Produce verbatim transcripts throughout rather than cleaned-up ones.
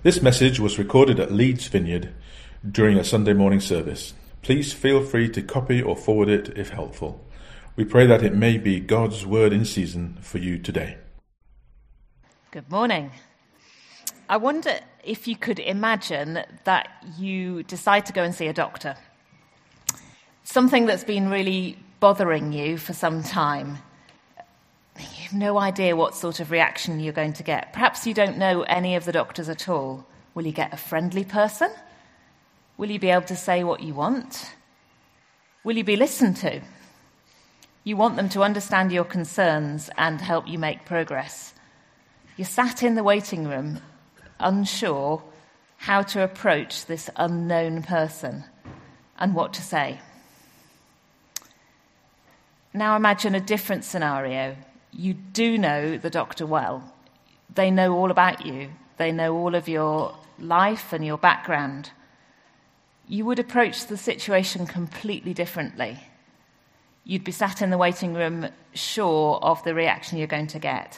This message was recorded at Leeds Vineyard during a Sunday morning service. Please feel free to copy or forward it if helpful. We pray that it may be God's word in season for you today. Good morning. I wonder if you could imagine that you decide to go and see a doctor. Something that's been really bothering you for some time. You have no idea what sort of reaction you're going to get. Perhaps you don't know any of the doctors at all. Will you get a friendly person? Will you be able to say what you want? Will you be listened to? You want them to understand your concerns and help you make progress. You're sat in the waiting room, unsure how to approach this unknown person and what to say. Now imagine a different scenario. You do know the doctor well. They know all about you. They know all of your life and your background. You would approach the situation completely differently. You'd be sat in the waiting room sure of the reaction you're going to get.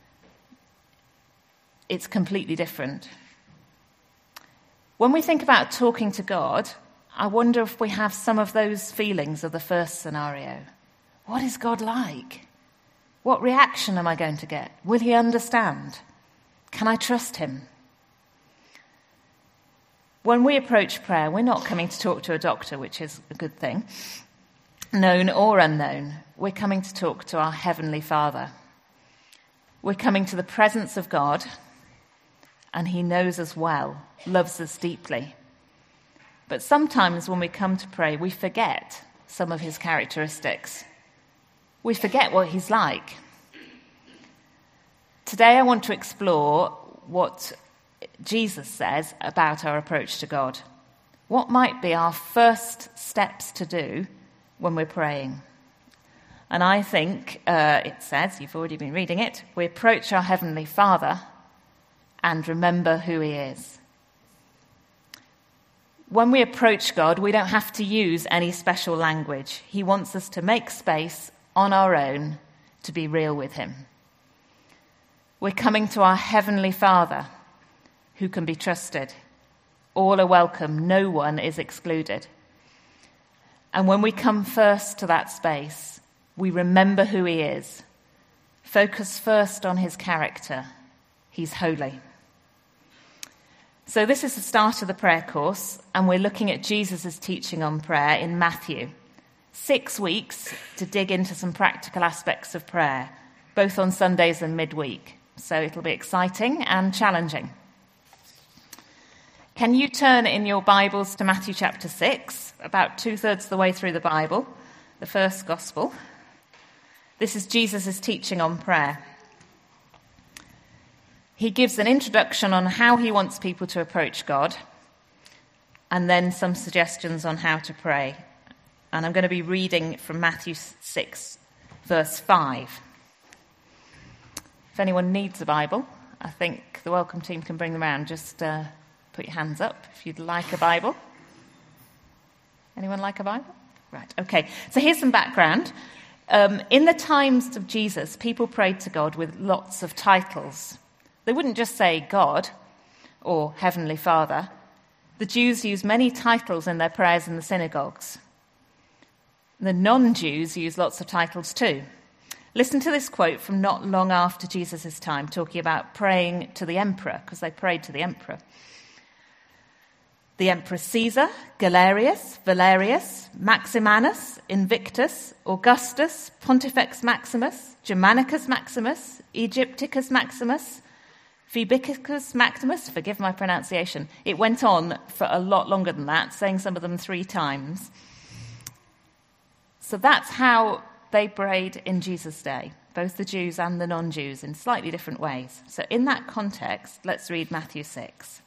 It's completely different. When we think about talking to God, I wonder if we have some of those feelings of the first scenario. What is God like? What reaction am I going to get? Will he understand? Can I trust him? When we approach prayer, we're not coming to talk to a doctor, which is a good thing, known or unknown. We're coming to talk to our Heavenly Father. We're coming to the presence of God, and he knows us well, loves us deeply. But sometimes when we come to pray, we forget some of his characteristics. We forget what he's like. Today I want to explore what Jesus says about our approach to God. What might be our first steps to do when we're praying? And I think uh, it says, you've already been reading it, we approach our Heavenly Father and remember who he is. When we approach God, we don't have to use any special language. He wants us to make space on our own to be real with him. We're coming to our Heavenly Father who can be trusted. All are welcome, no one is excluded. And when we come first to that space, we remember who he is. Focus first on his character. He's holy. So this is the start of the prayer course, and we're looking at Jesus' teaching on prayer in Matthew. Six weeks to dig into some practical aspects of prayer, both on Sundays and midweek. So it'll be exciting and challenging. Can you turn in your Bibles to Matthew chapter six, about two-thirds of the way through the Bible, the first gospel. This is Jesus' teaching on prayer. He gives an introduction on how he wants people to approach God, and then some suggestions on how to pray. And I'm going to be reading from Matthew six, verse five. If anyone needs a Bible, I think the welcome team can bring them around. Just uh, put your hands up if you'd like a Bible. Anyone like a Bible? Right, okay. So here's some background. Um, in the times of Jesus, people prayed to God with lots of titles. They wouldn't just say God or Heavenly Father. The Jews used many titles in their prayers in the synagogues. The non-Jews use lots of titles too. Listen to this quote from not long after Jesus' time, talking about praying to the emperor, because they prayed to the emperor. The Emperor Caesar, Galerius, Valerius, Maximanus, Invictus, Augustus, Pontifex Maximus, Germanicus Maximus, Egypticus Maximus, Phoebicus Maximus, forgive my pronunciation. It went on for a lot longer than that, saying some of them three times. So that's how they prayed in Jesus' day, both the Jews and the non-Jews, in slightly different ways. So in that context, let's read Matthew six.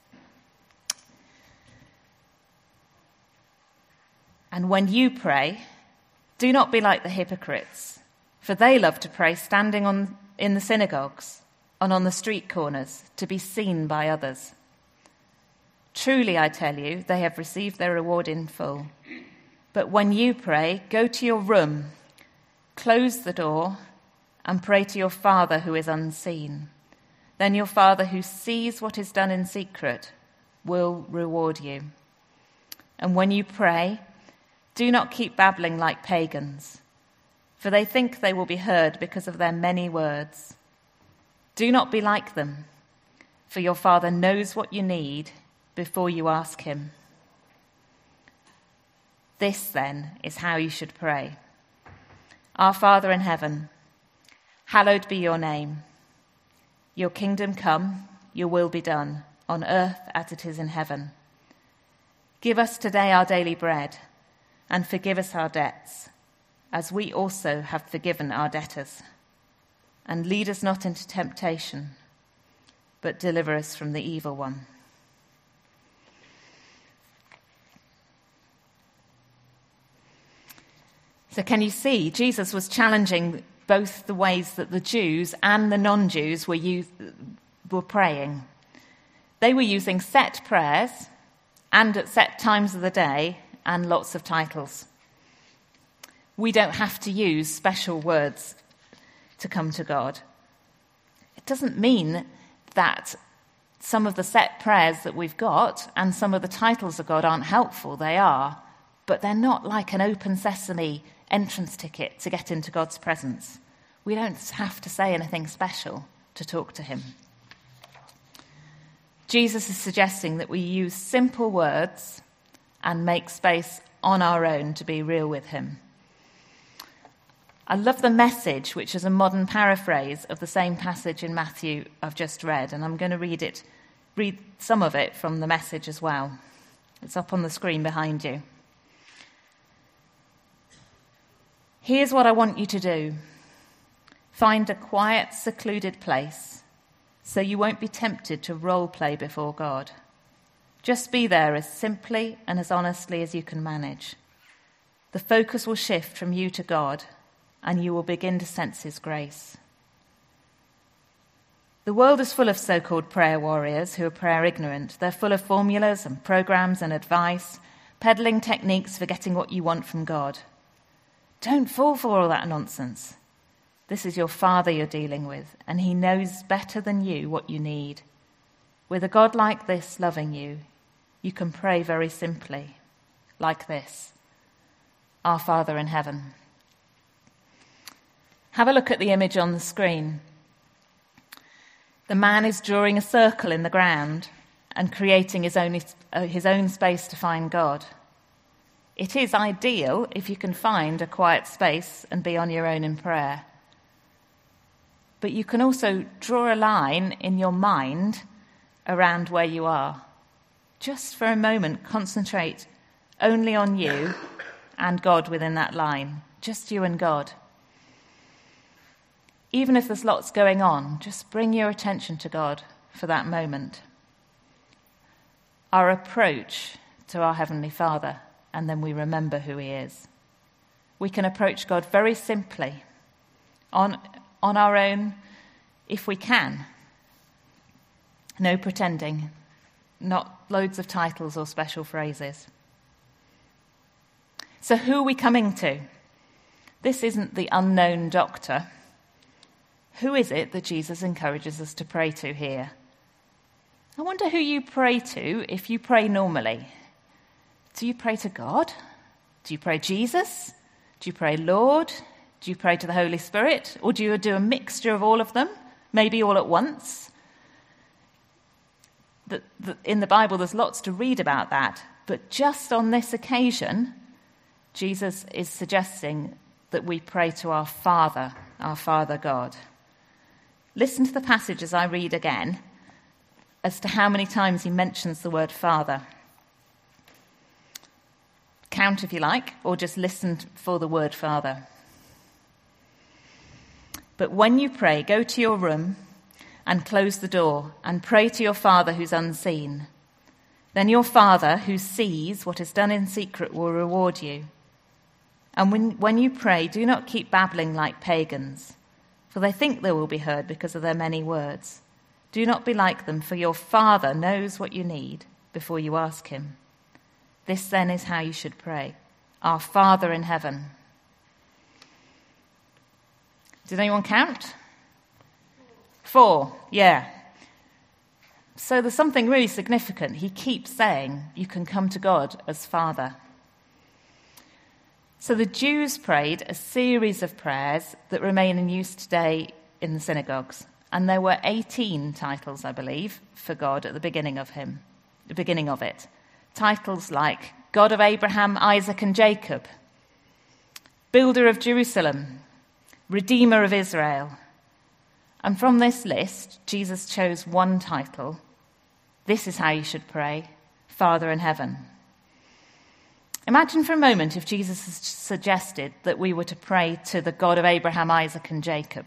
And when you pray, do not be like the hypocrites, for they love to pray standing on in the synagogues and on the street corners to be seen by others. Truly, I tell you, they have received their reward in full. But when you pray, go to your room, close the door, and pray to your Father who is unseen. then your Father who sees what is done in secret will reward you. And when you pray, do not keep babbling like pagans, for they think they will be heard because of their many words. Do not be like them, for your Father knows what you need before you ask him. This, then, is how you should pray. Our Father in heaven, hallowed be your name. Your kingdom come, your will be done, on earth as it is in heaven. Give us today our daily bread, and forgive us our debts, as we also have forgiven our debtors. And lead us not into temptation, but deliver us from the evil one. So can you see, Jesus was challenging both the ways that the Jews and the non-Jews were, use, were praying. They were using set prayers and at set times of the day and lots of titles. We don't have to use special words to come to God. It doesn't mean that some of the set prayers that we've got and some of the titles of God aren't helpful. They are, but they're not like an open sesame entrance ticket to get into God's presence. We don't have to say anything special to talk to him. Jesus is suggesting that we use simple words and make space on our own to be real with him. I love the Message, which is a modern paraphrase of the same passage in Matthew I've just read, and I'm going to read it, read some of it from the Message as well. It's up on the screen behind you. Here's what I want you to do. Find a quiet, secluded place so you won't be tempted to role play before God. Just be there as simply and as honestly as you can manage. The focus will shift from you to God, and you will begin to sense his grace. The world is full of so-called prayer warriors who are prayer ignorant. They're full of formulas and programs and advice, peddling techniques for getting what you want from God. Don't fall for all that nonsense. This is your Father you're dealing with, and he knows better than you what you need. With a God like this loving you, you can pray very simply, like this. Our Father in heaven. Have a look at the image on the screen. The man is drawing a circle in the ground and creating his own, his own space to find God. It is ideal if you can find a quiet space and be on your own in prayer. But you can also draw a line in your mind around where you are. Just for a moment, concentrate only on you and God within that line. Just you and God. Even if there's lots going on, just bring your attention to God for that moment. Our approach to our Heavenly Father, and then we remember who he is. We can approach God very simply, on, on our own, if we can. No pretending, not loads of titles or special phrases. So who are we coming to? This isn't the unknown doctor. Who is it that Jesus encourages us to pray to here? I wonder who you pray to if you pray normally. Do you pray to God? Do you pray Jesus? Do you pray Lord? Do you pray to the Holy Spirit? Or do you do a mixture of all of them, maybe all at once? The, the, in the Bible, there's lots to read about that. But just on this occasion, Jesus is suggesting that we pray to our Father, our Father God. Listen to the passage as I read again as to how many times he mentions the word Father. Count if you like, or just listen for the word Father. But when you pray, go to your room and close the door and pray to your Father who's unseen. Then your Father who sees what is done in secret will reward you. And when, when you pray, do not keep babbling like pagans, for they think they will be heard because of their many words. Do not be like them, for your Father knows what you need before you ask him. This then is how you should pray. Our Father in heaven. Did anyone count? Four, yeah. So there's something really significant. He keeps saying, you can come to God as Father. So the Jews prayed a series of prayers that remain in use today in the synagogues. And there were eighteen titles, I believe, for God at the beginning of him, the beginning of it. Titles like God of Abraham, Isaac, and Jacob, Builder of Jerusalem, Redeemer of Israel. And from this list, Jesus chose one title. This is how you should pray, Father in heaven. Imagine for a moment if Jesus suggested that we were to pray to the God of Abraham, Isaac, and Jacob.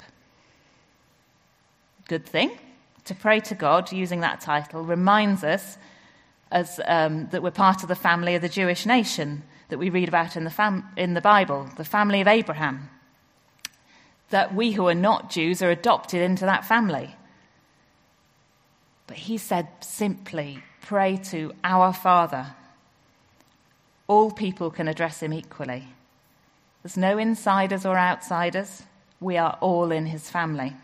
Good thing. To pray to God using that title reminds us as um, that we're part of the family of the Jewish nation that we read about in the fam- in the Bible, the family of Abraham. That we who are not Jews are adopted into that family. But he said simply, pray to our Father. All people can address him equally. There's no insiders or outsiders. We are all in his family.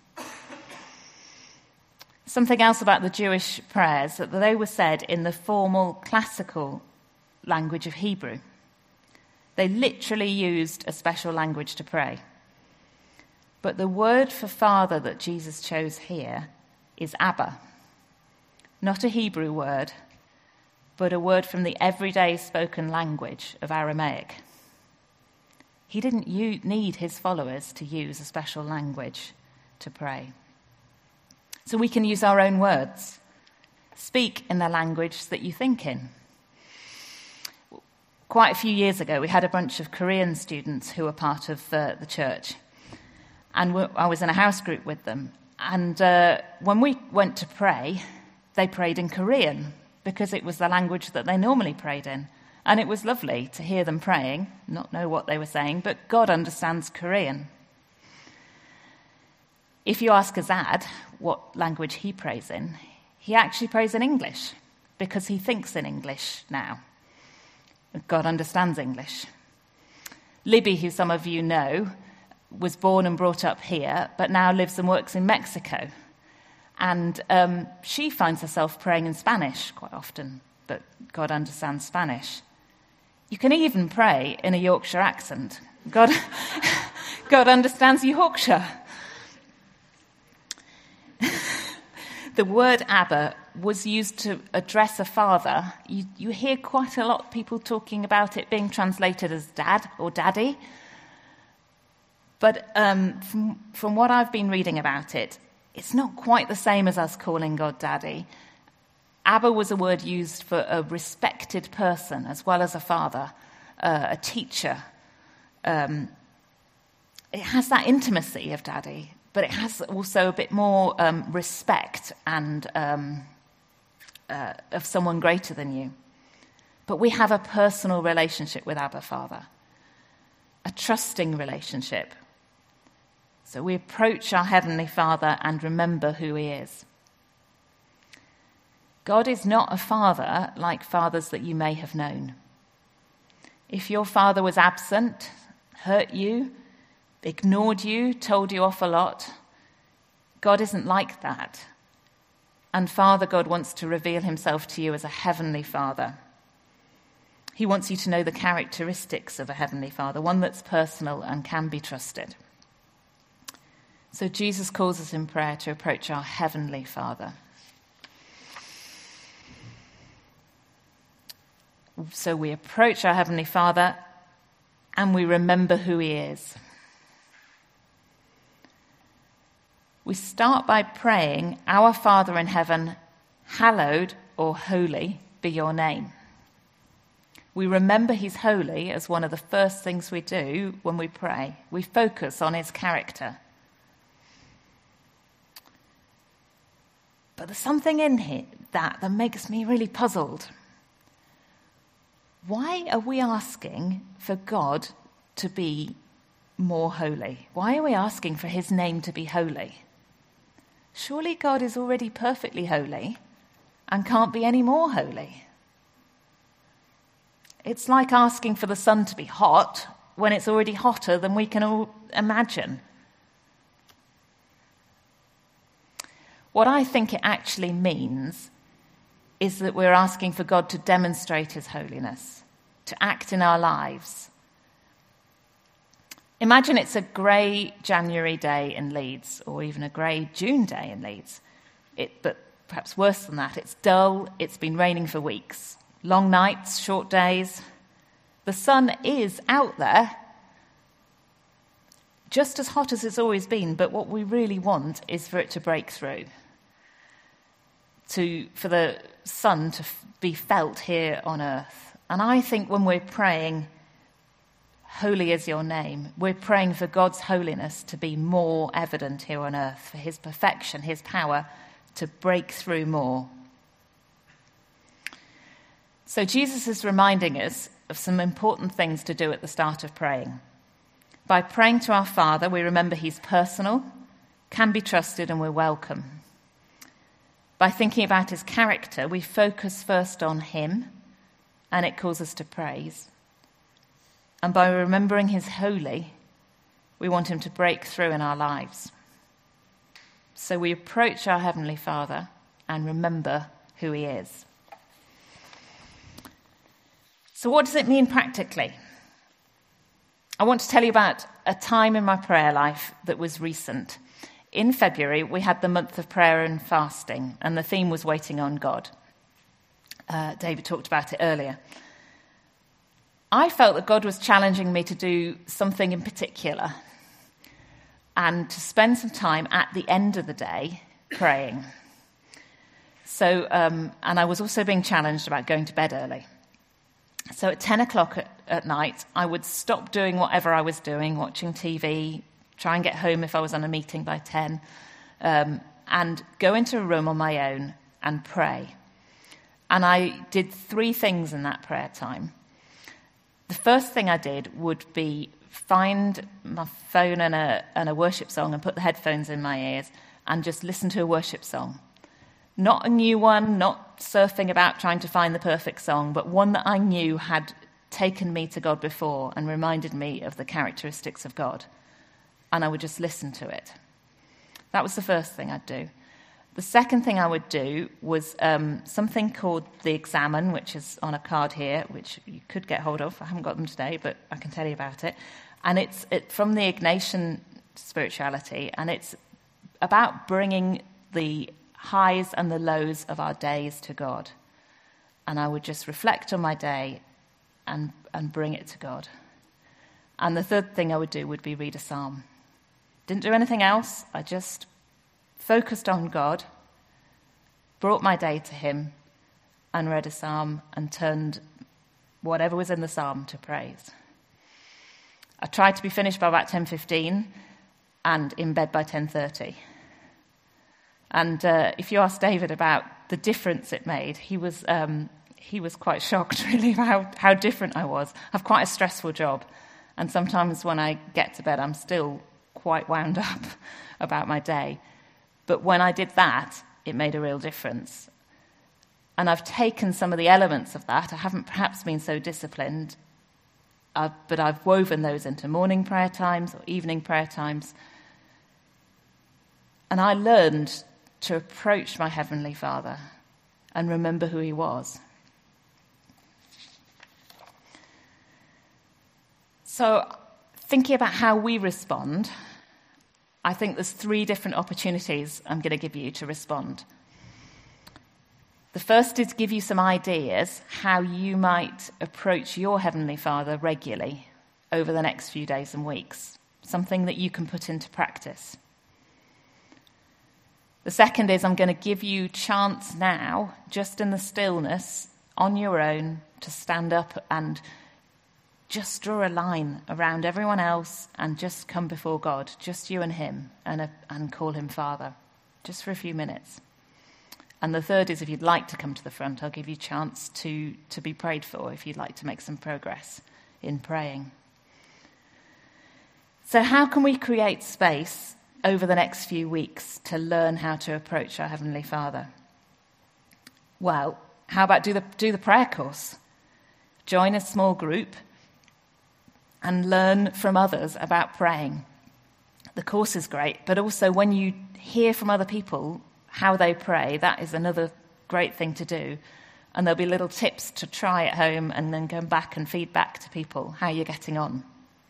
Something else about the Jewish prayers, that they were said in the formal classical language of Hebrew. They literally used a special language to pray. But the word for father that Jesus chose here is Abba. Not a Hebrew word, but a word from the everyday spoken language of Aramaic. He didn't u- need his followers to use a special language to pray. So we can use our own words. Speak in the language that you think in. Quite a few years ago, we had a bunch of Korean students who were part of uh, the church. And I was in a house group with them. And uh, when we went to pray, they prayed in Korean because it was the language that they normally prayed in. And it was lovely to hear them praying, not know what they were saying, but God understands Korean. If you ask Azad what language he prays in, he actually prays in English because he thinks in English now. God understands English. Libby, who some of you know, was born and brought up here, but now lives and works in Mexico. And um, she finds herself praying in Spanish quite often, but God understands Spanish. You can even pray in a Yorkshire accent. God, God understands Yorkshire. The word Abba was used to address a father. You, you hear quite a lot of people talking about it being translated as dad or daddy. But um, from, from what I've been reading about it, it's not quite the same as us calling God daddy. Abba was a word used for a respected person as well as a father, uh, a teacher. Um, it has that intimacy of daddy, but it has also a bit more um, respect and um, uh, of someone greater than you. But we have a personal relationship with Abba Father, a trusting relationship. So we approach our Heavenly Father and remember who he is. God is not a father like fathers that you may have known. If your father was absent, hurt you, ignored you, told you off a lot, God isn't like that. And Father God wants to reveal himself to you as a heavenly Father. He wants you to know the characteristics of a heavenly Father, one that's personal and can be trusted. So Jesus calls us in prayer to approach our heavenly Father. So we approach our heavenly Father and we remember who he is. We start by praying, Our Father in heaven, hallowed or holy be your name. We remember he's holy as one of the first things we do when we pray. We focus on his character. But there's something in here that, that makes me really puzzled. Why are we asking for God to be more holy? Why are we asking for his name to be holy? Surely God is already perfectly holy and can't be any more holy. It's like asking for the sun to be hot when it's already hotter than we can all imagine. What I think it actually means is that we're asking for God to demonstrate his holiness, to act in our lives. Imagine it's a grey January day in Leeds, or even a grey June day in Leeds. It, but perhaps worse than that, it's dull, it's been raining for weeks. Long nights, short days. The sun is out there, just as hot as it's always been, but what we really want is for it to break through. To, for the sun to f- be felt here on earth. And I think when we're praying, holy is your name, we're praying for God's holiness to be more evident here on earth, for his perfection, his power to break through more. So Jesus is reminding us of some important things to do at the start of praying. By praying to our Father, we remember he's personal, can be trusted, and we're welcome. By thinking about his character, we focus first on him, and it calls us to praise. And by remembering he's holy, we want him to break through in our lives. So we approach our Heavenly Father and remember who he is. So what does it mean practically? I want to tell you about a time in my prayer life that was recent. In February, we had the month of prayer and fasting, and the theme was waiting on God. Uh, David talked about it earlier. I felt that God was challenging me to do something in particular and to spend some time at the end of the day praying. So, um, and I was also being challenged about going to bed early. So at ten o'clock at, at night, I would stop doing whatever I was doing, watching T V, try and get home if I was on a meeting by ten, um, and go into a room on my own and pray. And I did three things in that prayer time. The first thing I did would be find my phone and a, and a worship song and put the headphones in my ears and just listen to a worship song. Not a new one, not surfing about trying to find the perfect song, but one that I knew had taken me to God before and reminded me of the characteristics of God. And I would just listen to it. That was the first thing I'd do. The second thing I would do was um, something called the Examen, which is on a card here, which you could get hold of. I haven't got them today, but I can tell you about it. And it's it, from the Ignatian spirituality, and it's about bringing the highs and the lows of our days to God. And I would just reflect on my day and, and bring it to God. And the third thing I would do would be read a psalm. Didn't do anything else. I just focused on God, brought my day to him, and read a psalm and turned whatever was in the psalm to praise. I tried to be finished by about ten fifteen and in bed by ten thirty. And uh, if you ask David about the difference it made, he was um, he was quite shocked, really, about how, how different I was. I have quite a stressful job, and sometimes when I get to bed, I'm still quite wound up about my day. But when I did that, it made a real difference. And I've taken some of the elements of that. I haven't perhaps been so disciplined, uh, but I've woven those into morning prayer times or evening prayer times. And I learned to approach my Heavenly Father and remember who he was. So, thinking about how we respond, I think there's three different opportunities I'm going to give you to respond. The first is to give you some ideas how you might approach your Heavenly Father regularly over the next few days and weeks, something that you can put into practice. The second is I'm going to give you chance now, just in the stillness, on your own, to stand up and just draw a line around everyone else and just come before God, just you and him, and, uh, and call him Father, just for a few minutes. And the third is if you'd like to come to the front, I'll give you a chance to, to be prayed for if you'd like to make some progress in praying. So how can we create space over the next few weeks to learn how to approach our Heavenly Father? Well, how about do the do the prayer course? Join a small group and learn from others about praying. The course is great, but also when you hear from other people how they pray, that is another great thing to do. And there'll be little tips to try at home and then go back and feed back to people how you're getting on.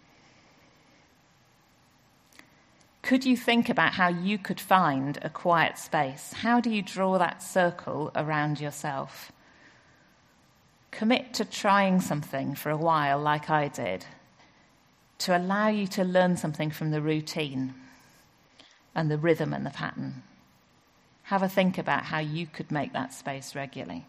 Could you think about how you could find a quiet space? How do you draw that circle around yourself? Commit to trying something for a while, like I did, to allow you to learn something from the routine and the rhythm and the pattern. Have a think about how you could make that space regularly.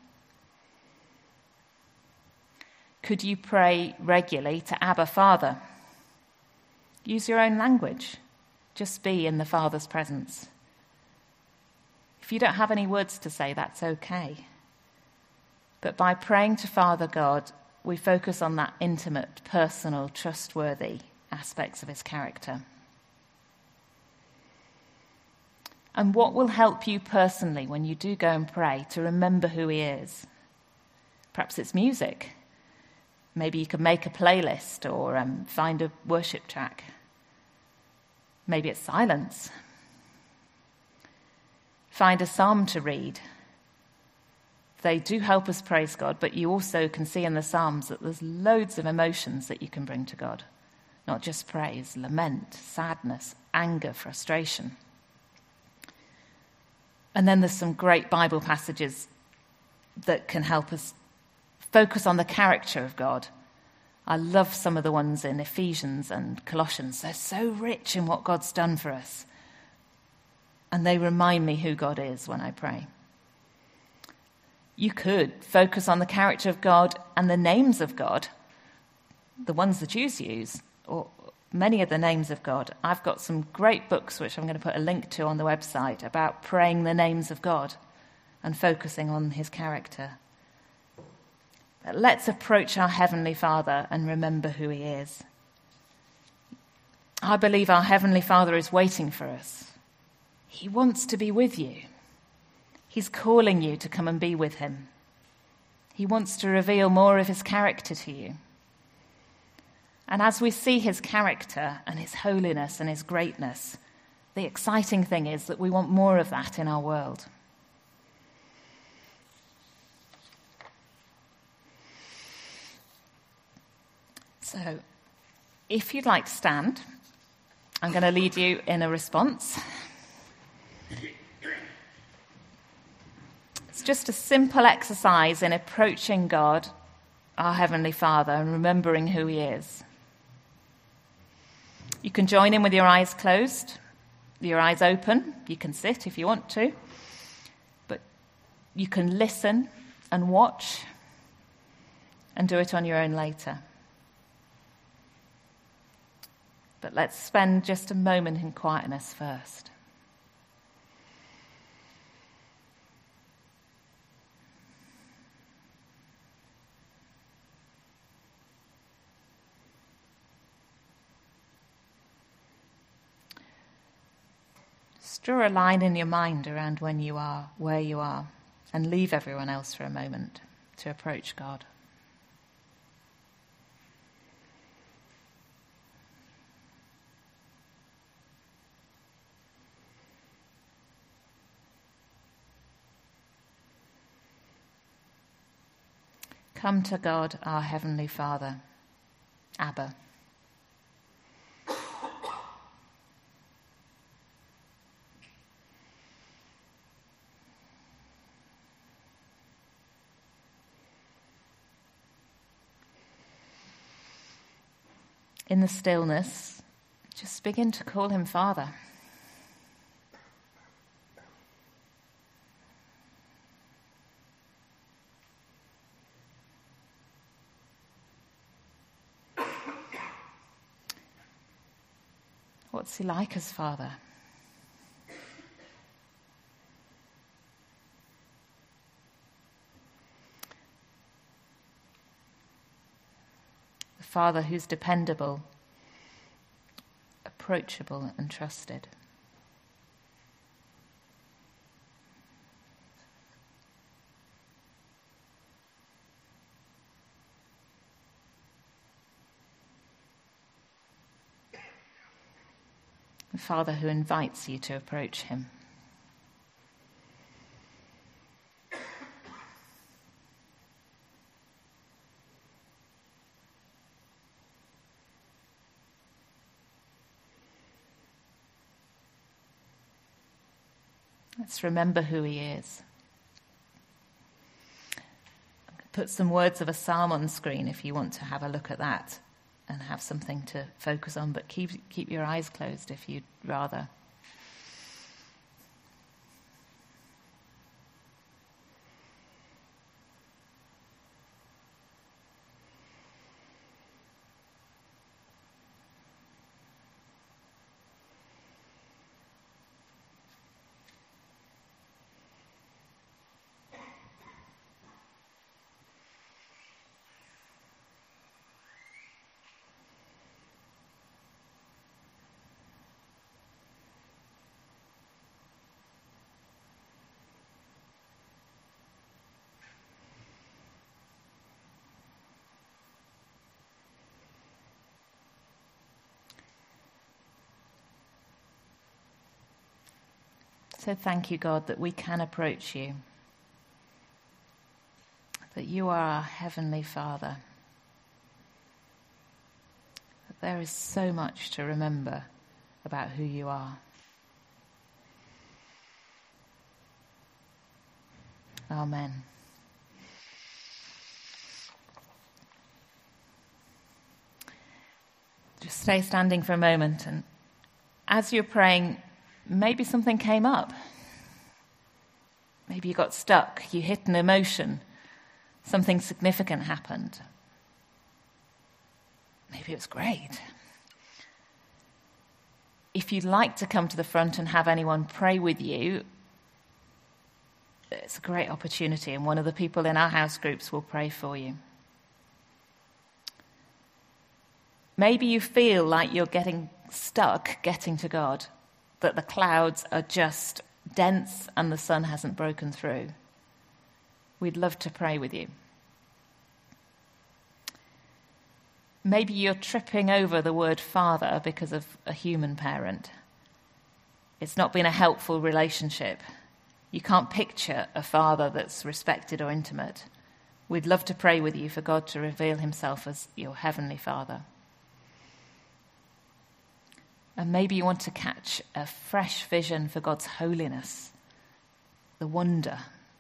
Could you pray regularly to Abba, Father? Use your own language. Just be in the Father's presence. If you don't have any words to say, that's okay. But by praying to Father God, we focus on that intimate, personal, trustworthy aspects of his character. And what will help you personally when you do go and pray to remember who he is? Perhaps it's music. Maybe you could make a playlist or um, find a worship track. Maybe it's silence. Find a psalm to read. They do help us praise God, but you also can see in the Psalms that there's loads of emotions that you can bring to God. Not just praise, lament, sadness, anger, frustration. And then there's some great Bible passages that can help us focus on the character of God. I love some of the ones in Ephesians and Colossians. They're so rich in what God's done for us. And they remind me who God is when I pray. You could focus on the character of God and the names of God, the ones the Jews use, or many of the names of God. I've got some great books, which I'm going to put a link to on the website, about praying the names of God and focusing on his character. But let's approach our Heavenly Father and remember who he is. I believe our Heavenly Father is waiting for us. He wants to be with you. He's calling you to come and be with him. He wants to reveal more of his character to you. And as we see his character and his holiness and his greatness, the exciting thing is that we want more of that in our world. So, if you'd like to stand, I'm going to lead you in a response. It's just a simple exercise in approaching God, our Heavenly Father, and remembering who he is. You can join in with your eyes closed, your eyes open. You can sit if you want to, but you can listen and watch and do it on your own later. But let's spend just a moment in quietness first. Just draw a line in your mind around when you are, where you are, and leave everyone else for a moment to approach God. Come to God, our Heavenly Father, Abba. In the stillness, just begin to call him Father. What's he like as Father? The Father who's dependable, approachable and trusted. The Father who invites you to approach him. Let's remember who he is. Put some words of a psalm on the screen if you want to have a look at that and have something to focus on, but keep keep your eyes closed if you'd rather. So thank you, God, that we can approach you, that you are our Heavenly Father, that there is so much to remember about who you are. Amen. Just stay standing for a moment, and as you're praying, maybe something came up. Maybe you got stuck, you hit an emotion, something significant happened. Maybe it was great. If you'd like to come to the front and have anyone pray with you, it's a great opportunity, and one of the people in our house groups will pray for you. Maybe you feel like you're getting stuck getting to God, that the clouds are just dense and the sun hasn't broken through. We'd love to pray with you. Maybe you're tripping over the word father because of a human parent. It's not been a helpful relationship. You can't picture a father that's respected or intimate. We'd love to pray with you for God to reveal himself as your heavenly Father. And maybe you want to catch a fresh vision for God's holiness, the wonder.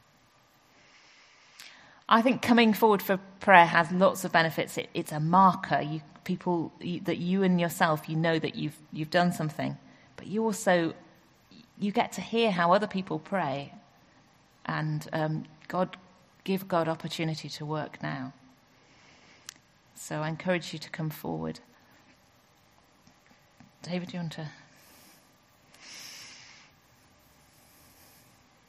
I think coming forward for prayer has lots of benefits. It, it's a marker. You, people you, that you and yourself, you know that you've you've done something, but you also you get to hear how other people pray, and um, God give God opportunity to work now. So I encourage you to come forward. David, do you want to?